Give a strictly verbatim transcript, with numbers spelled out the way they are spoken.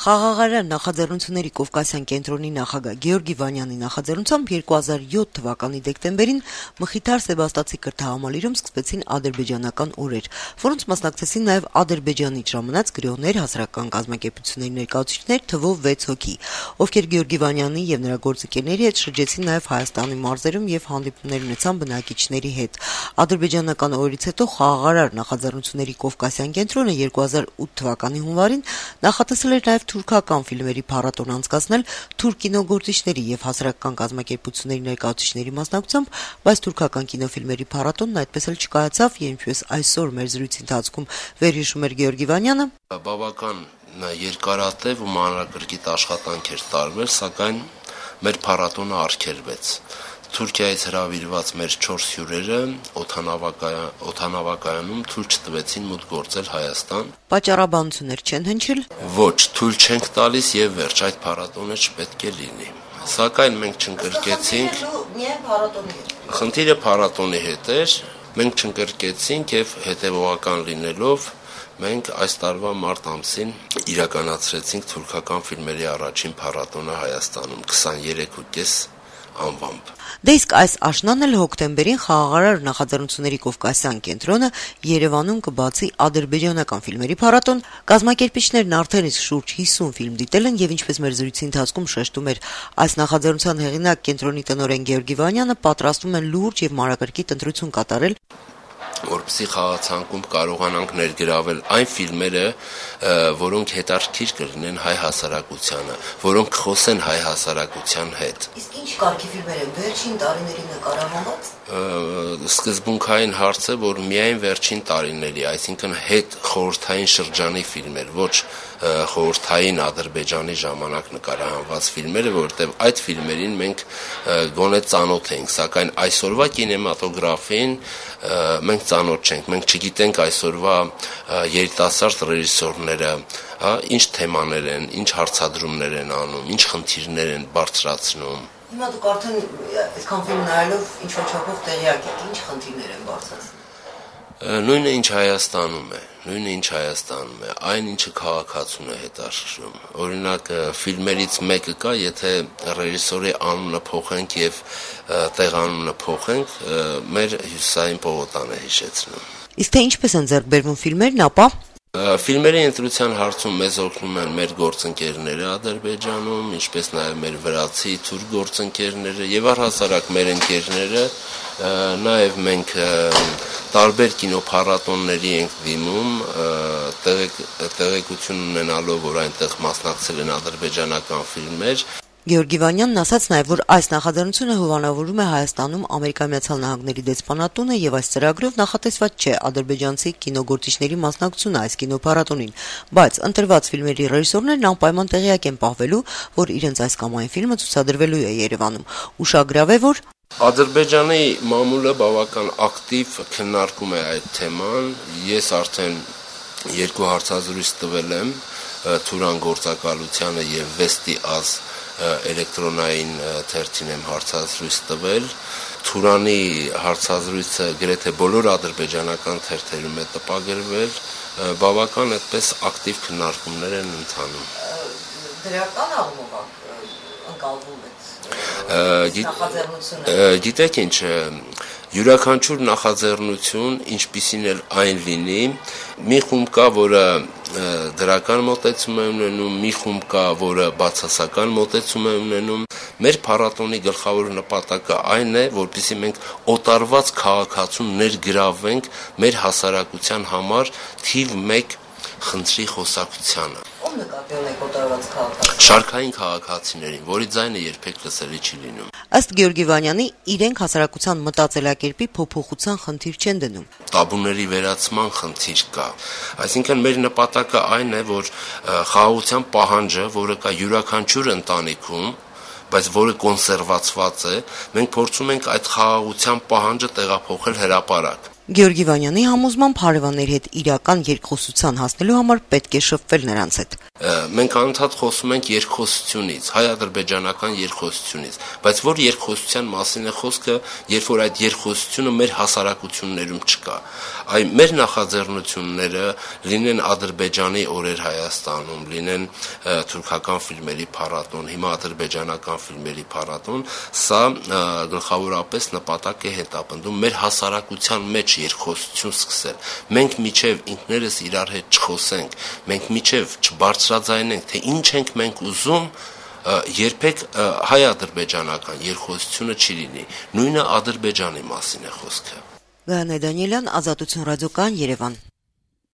Խաղաղարար նախաձեռնությունների Կովկասյան կենտրոնի նախագահ Գեորգի Վանյանի նախաձեռնությամբ երկու հազար յոթ թվականի դեկտեմբերին Մխիթար Սեբաստացի կրթահամալիրում սկսվեցին ադրբեջանական օրեր, որոնց մասնակցեցին նաև Ադրբեջանից ժամանած գրողներ, հասարակական կազմակերպությունների ներկայացուցիչներ թվով վեց հոգի, ովքեր Գեորգի Վանյանի եւ նրա գործընկերների հետ շրջեցին նաև Հայաստանի մարզերում եւ հանդիպումներ ունեցան բնակիչների հետ։ Ադրբեջանական օրերից հետո խաղաղարար նախաձեռնությունների Կովկասյան կենտրոնը երկու հազար ութ թվականի հունվարին նախատեսել էր նաև թուրքական ֆիլմերի փառատոն անցկացնել թուրք կինոգործիչների եւ հասարակական կազմակերպությունների ներկայացուցիչների մասնակցությամբ, բայց թուրքական կինոֆիլմերի փառատոնն այդպես էլ չկայացավ, եւ ինչպես այսօր մեր զրույցի ընթացքում վերհիշում էր Գեորգի Վանյանը, բավական երկարատև ու մանրակրկիտ աշխատանք էր տարվել, սակայն մեր փառատոնը արգելվեց։ Թուրքիայից հրավիրված մեր չորս հյուրերը օդանավակայանում թույլ չտվեցին մուտք գործել Հայաստան։ Պատճառաբանություններ չեն հնչել։ Ոչ, թույլ չենք տալիս եւ վերջ, այդ փառատոնը չպետք է լինի։ Սակայն մենք չընկրկեցինք։ Խնդիրը փառատոնի հետ էր, մենք չընկրկեցինք եւ հետեւողական լինելով մենք այս տարվա մարտ ամսին իրականացրեցինք թուրքական ֆիլմերի առաջին փառատոնը Հայաստանում քսաներեք ու կես անվամբ։ Դե իսկ այս աշնանն էլ հոկտեմբերին խաղաղարար նախաձեռնությունների Կովկասյան կենտրոնը Երևանում կբացի ադրբեջանական ֆիլմերի փառատոն, կազմակերպիչներն արդեն իսկ շուրջ հիսուն ֆիլմ դիտել են եւ ինչպես մեր զրույցի ընթացքում շեշտում էր այս նախաձեռնության հեղինակ կենտրոնի տնօրեն Գեորգի Վանյանը, պատրաստվում են լուրջ եւ մանրակրկիտ ընտրություն կատարել, որպեսզի խաղացանկում կարողանանք ներգրավել այն ֆիլմերը, որոնք հետաքրքիր կլինեն հայ հասարակությանը, որոնք կխոսեն հայ հասարակության հետ։ Իսկ ինչ կարգի ֆիլմեր են վերջին տարիների նկարահանված։ Սկզբունքային հարց է, որ միայն վերջին տարիների, այսինքն հետ խորհրդային շրջանի ֆիլմեր, ոչ խորհրդային Ադրբեջանի ժամանակ նկարահանված ֆիլմերը, որովհետև այդ ֆիլմերին մենք գոնե ծանոթ ենք, սակայն այսօրվա կինեմատոգրաֆին մենք ծանոթ չենք, մենք չգիտենք այսօրվա երիտասարդ ռեժիսորները, հա, ինչ թեմաներ են, ինչ հարցադրումներ են անում, ինչ խնդիրներ են բարձրացնում։ Հիմա դուք արդեն այսքան ֆիլմ նայելով ինչ-որ չափով տեղյակ եք, ինչ խնդիրներ են բարձրացնում։ Նույնը ինչ Հայաստանում է, նույնը ինչ Հայաստանում է, այն ինչը քաղաքացուն է հետաքրքրում։ Օրինակ ֆիլմերից մեկը կա, եթե ռեժիսորի անունը փոխենք եւ տեղանունը փոխենք, մեր հյուսային պողոտան է հիշեցնում։ Իսկ թե ինչպես են ձեռք բերվում ֆիլմերն, ապա Ֆիլմերի ընտրության հարցում մեզ օգնում են մեր գործընկերները Ադրբեջանում, ինչպես նաև մեր վրացի թուրք գործընկերները եւ առհասարակ մեր ընկերները, նաև մենք տարբեր կինոփառատոնների ենք դիմում, տեղեկություն ունենալով, որ այնտեղ մասնակցել են ադրբեջանական ֆիլմեր։ Գեորգի Վանյանն ասաց նաև, որ այս նախաձեռնությունը հովանավորում է Հայաստանում Ամերիկայի Միացյալ Նահանգների դեսպանատունը եւ այս ծրագրով նախատեսված չէ ադրբեջանցի կինոգործիչների մասնակցությունը այս կինոփառատոնին, բայց ընտրված ֆիլմերի ռեժիսորներն անպայման տեղյակ են պահվելու, որ իրենց այս կամ այն ֆիլմը ցուցադրվելու է Երևանում։ Ուշագրավ է, որ Ադրբեջանի մամուլը բավական ակտիվ քննարկում է այդ թեման։ Ես արդեն երկու հարցազրույց տվել եմ Թուրան գործակալությանը եւ Վեստի Ազ էլեկտրոնային թերթին եմ հարցազրույց տվել։ Թուրանի հարցազրույցը գրեթե բոլոր ադրբեջանական թերթերում է տպագրվել, բավական այդպես ակտիվ քննարկումներ են ընթանում։ Դրական առումով ընկալվում է նախաձեռնությունը։ Գիտեք ինչ, յուրաքանչյուր նախաձեռնություն, ինչպիսին էլ այն լինի, մի խումբ կա, որը դրական մոտեցում է ունենում, մի խումբ կա, որը բացասական մոտեցում է ունենում։ Մեր փառատոնի գլխավոր նպատակը այն է, որպեսզի մենք օտարված քաղաքացուն ներգրավենք մեր հասարակության համար թիվ մեկ խնդրի խոսակցությանը։ Ո՞մ նկատի ունեք օտարված քաղաքացու։ Շարքային քաղաքացիներին, որի ձայնը երբեք լսելի չի լինում։ Ըստ Գեորգի Վանյանի, իրենք հասարակության մտածելակերպի փոփոխության խնդիր չեն դնում։ Տաբուների վերացման խնդիր կա։ Այսինքն մեր նպատակը այն է, որ խաղաղության պահանջը, որը կա յուրաքանչյուր ընտանիքում, բայց որը կոնսերվացված է, մենք փորձում ենք այդ խաղաղության պահանջը տեղափոխել հրապարակ։ Գեորգի Վանյանի համոզմամբ հարևանների հետ իրական երկխոսության հասնելու համար պետք է շփվել նրանց հետ։ Մենք անընդհատ խոսում ենք երկխոսությունից, հայ-ադրբեջանական երկխոսությունից, բայց որ երկխոսության մասին է խոսքը, երբ որ այդ երկխոսությունը մեր հասարակություններում չկա։ Այ մեր նախաձեռնությունները լինեն Ադրբեջանի օրեր Հայաստանում, լինեն թուրքական ֆիլմերի փառատոն, հիմա ադրբեջանական ֆիլմերի փառատոն, սա գլխավորապես նպատակ է հետապնդում մեր հասարակության մեջ երկխոսություն սկսել։ Մենք միջև ինքներս իրար հետ չխոսենք, մենք միջև չբարձրաձայնենք, թե ինչ ենք մենք ուզում, երբեք հայ-ադրբեջանական երկխոսությունը չի լինի, նույնը Ադրբեջանի մասին է խոսքը։ Գայանե Դանիելյան, Ազատություն ռադիոկայան, Երևան։